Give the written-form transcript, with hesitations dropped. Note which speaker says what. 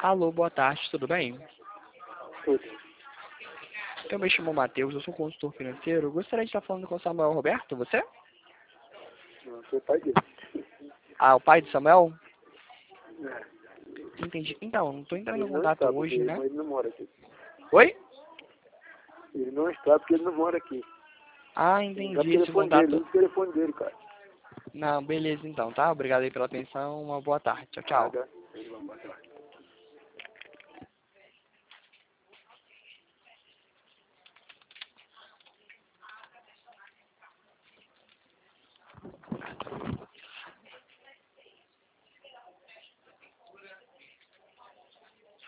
Speaker 1: Alô, boa tarde, tudo bem?
Speaker 2: Tudo.
Speaker 1: Eu me chamo Matheus, eu sou consultor financeiro. Eu gostaria de estar falando com o Samuel Roberto, você?
Speaker 2: Não, sou pai dele.
Speaker 1: Ah, o pai do Samuel?
Speaker 2: É.
Speaker 1: Entendi. Então, não estou entrando
Speaker 2: Ele
Speaker 1: em
Speaker 2: não
Speaker 1: contato
Speaker 2: está,
Speaker 1: hoje,
Speaker 2: porque
Speaker 1: né?
Speaker 2: ele não mora aqui.
Speaker 1: Oi?
Speaker 2: Ele não está porque ele não mora aqui.
Speaker 1: Ah,
Speaker 2: Dá o
Speaker 1: entendi. Esse
Speaker 2: telefone dele,
Speaker 1: contato...
Speaker 2: usa o telefone dele, cara.
Speaker 1: Não, beleza então, tá? Obrigado aí pela atenção, uma boa tarde. Tchau, tchau.
Speaker 2: Nada.